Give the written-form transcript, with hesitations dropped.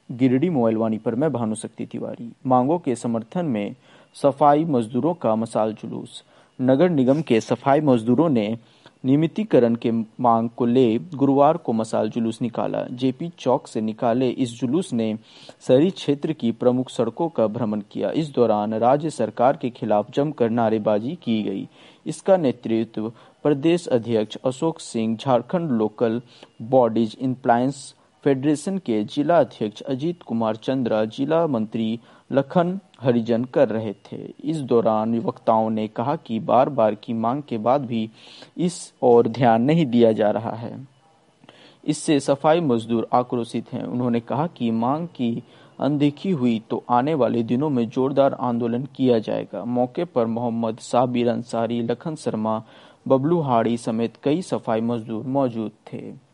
गिरिडीह मोबाइलवाणी पर मैं भानुशक्ति तिवारी। मांगों के समर्थन में सफाई मजदूरों का मशाल जुलूस। नगर निगम के सफाई मजदूरों ने नियमितीकरण के मांग को ले गुरुवार को मशाल जुलूस निकाला। जेपी चौक से निकाले इस जुलूस ने शहरी क्षेत्र की प्रमुख सड़कों का भ्रमण किया। इस दौरान राज्य सरकार के खिलाफ जमकर नारेबाजी की गई। इसका नेतृत्व प्रदेश अध्यक्ष Ashok Singh, Jharkhand local bodies employees federation के जिला अध्यक्ष अजीत कुमार चंद्रा, जिला मंत्री लखन हरिजन कर रहे थे। इस दौरान वक्ताओं ने कहा कि बार बार की मांग के बाद भी इस ओर ध्यान नहीं दिया जा रहा है। इससे सफाई मजदूर आक्रोशित हैं। उन्होंने कहा कि मांग की अनदेखी हुई तो आने वाले दिनों में जोरदार आंदोलन किया जाएगा। मौके पर मोहम्मद साबिर अंसारी, लखन शर्मा, बबलू हाड़ी समेत कई सफाई मजदूर मौजूद थे।